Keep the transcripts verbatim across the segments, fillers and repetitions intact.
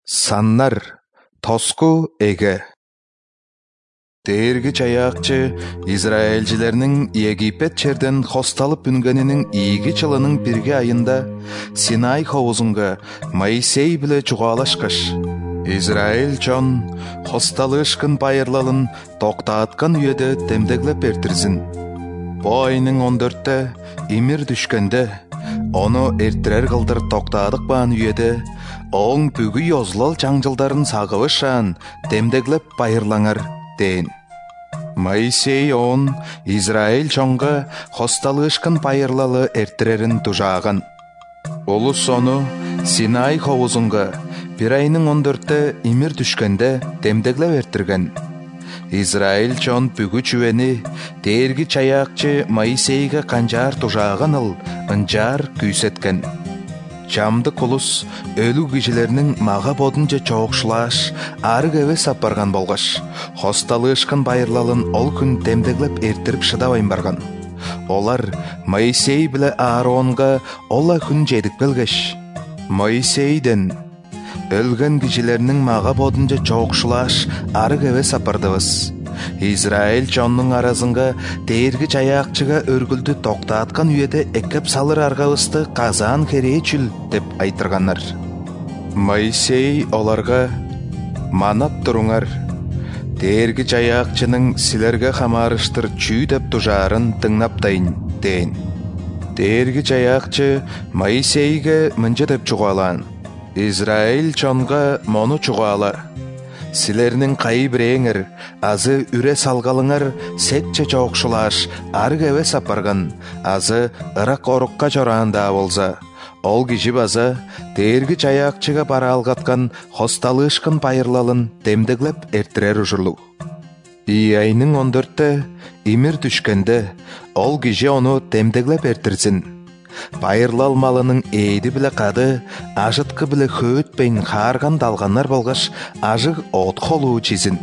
Саннар тоску эге. Дээрги чаякчы Израильжилернин Египет черден хосталып үнгенинин ийги жылынын бирге айында Синай ховузунга Моисей биле чугаалашкаш. Израиль чон хосталышкын байырлалын токтааткан үйөдө темдеглеп эртирсин. Бу айнын он төрттө имир түшкөндө ону эртирер кылдыр токтаадык баан үйөдө оң бүгү йозлол чаңжылдарын сагыбышан темдеглеп байырлаңар дейин. Моисей он Израиль чонга хосталышкын байырлалы эртирерин тужааган. Улус ону Синай ховузунга бир айнын он төрттө имир түшкөндө темдеглеп эртирген. Израиль чон бүгү чүвени дээрги чаякчы Моисейге канжаар тужааган ыл ынжаар күйсеткен. Жамдык улус өлү кишилернин мага бодунча чоокшулаш арык эвес апарган болгош, хосталышкын байырлалын ол күн темдеглеп эртирип шыдабай барган. Олар Моисей биле Ааронга ола күн жетип келгеш, Моисейден өлгөн кишилернин мага бодунча чоокшулаш арык эвес апардыбыз. Израиль чоннун арасынга дээрги чаякчыга өргүлдү токтааткан үйөдө эккеп салыр аргабызды казаан керечүл деп айтырганнар. Моисей оларга манап туруңар, дээрги чаякчынын силерге хамарыштыр чүй деп тужаарын тыңнаптайын дейин. Дээрги чаякчы Моисейге мынча деп чугаалаан: Израиль чонга мону чугаала: силернин кайы биреңер азы үре салгалыңар секче чоокшулаш арык эвес апарган, азы ырак орукка жораанда болса, ол киши база дээрги чаякчыга бара алгаткан хосталышкын байырлалын темдеглеп эртирер ужурлуг. И айнын он төрттө имир түшкөндө ол киши ону темдеглеп эртирсин. Байырлал малынын эйди биле кады, ажыткы биле хөөтпейн хаарган далганнар болгаш ажык от холуу чизин.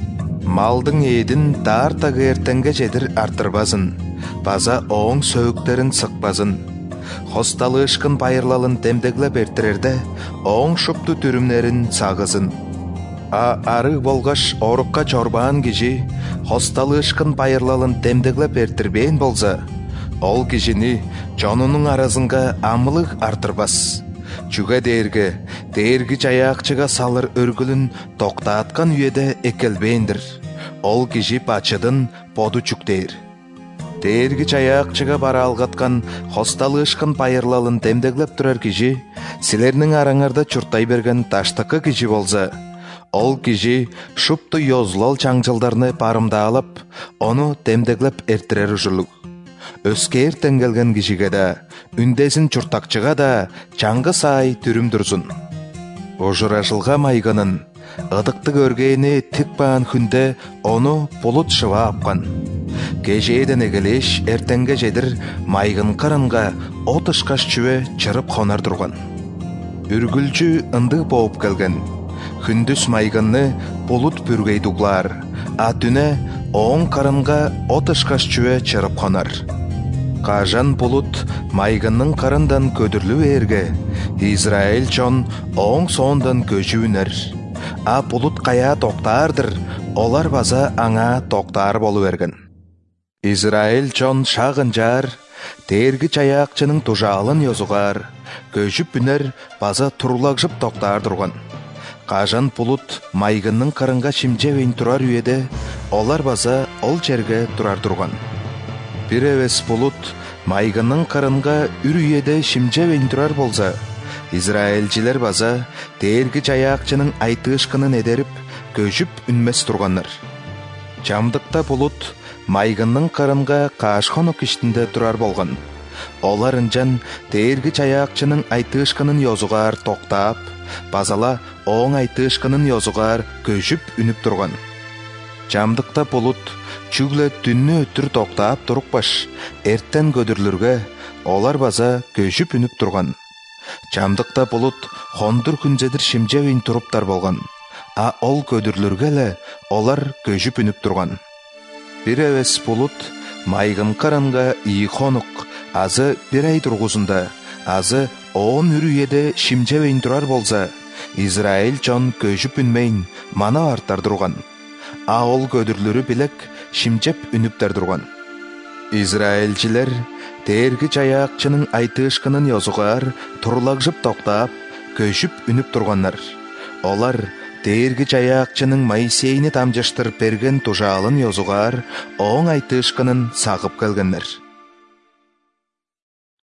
Малдың эйдин таартагы эртенге жетир артырбазын, база оң сөөктерин сыкпазын. Хосталышкын байырлалын темдеглеп эртирерде оң шупту түрүмнерин сагызын. А арык болгаш орукка чорбаан киши хосталышкын байырлалын темдеглеп эртирбейин болса, ол кишини чонунун арасынга амылык артырбас. Чүгө дээрге дээрги чаякчыга салыр өргүлүн токтааткан үйөдө экелбейиндир. Ол киши бачыдын боду чүктейир. Дээрги чаякчыга бара алгаткан хосталышкын байырлалын темдеглеп турар киши силернин араңарда чуртай берген таштыкы киши болса, ол киши шупту йозлол чаңжылдарны барымдаалап, ону темдеглеп эртирер ужурлуг. Өскө эртен келген кишиге да, үндесин чуртакчыга да чаңгы сай түрүм турсун. Ожурашылга майганын ыдыкты көргени тик баан күндө ону булут шыва апкан. Кежээден эгелеш эртенге жедир майгын карынга от ышкаш чүве чырып хонар турган. Үргүлчү ындык болуп келген. Күндүс майгынны булут бүргей дуглар, а түнө оң карынга от ышкаш чүве чырып хонар. Кажан булут майгынның карындан көдүрлүү эрге, Израиль чон оң соондан көжүүнер. А булут кая токтаардыр, олар база аңа токтаар болу берген. Израиль чон шагын жаар, дээрги чаякчынын тужаалын йозугар, көжүп үнер база турлагжып токтаар турган. Кажан булут майгынның карынга шимжебейин турар үйөдө, олар база ол жерге турар турган. Бир эвес булут майгынның карынга үр үйөдө шимжебейин турар болса, Израильжилер база дээрги чаякчынын айтышкынын эдерип, көжүп үнмес турганнар. Жамдыкта булут майгынның карынга каашхонок иштинде турар болгон. Олар ынжан дээрги чаякчынын айтышкынын йозугар токтаап, базала оң айтышкынын йозугар көжүп үнүп турган. Жамдыкта булут чүгле түннү өттүр токтаап турукпаш, эртен көдүрлүргө олар база көжүп үнүп турган. Жамдыкта булут хондур күнжедир шимжебейин туруптар болгон, а ол көдүрлүргө эле олар көжүп үнүп турган. Бир эвес булут майгын каранга ии хонук, азы бир ай тургузунда, азы он үрүйеде шимжебейин турар болса, Израиль жон көжүп үнмейін мана артар durgan. Ağıl көдүрлүрү билек шимчеп үнүптер durgan. Израильчилер терги чаякчынын айтышкынын йозугар турлагжып токтап, көшүп үнүп турганнар. Олар терги чаякчынын Моисейни тамжаштырып берген тужаалын йозугар оң айтышкынын сагып келгеннер.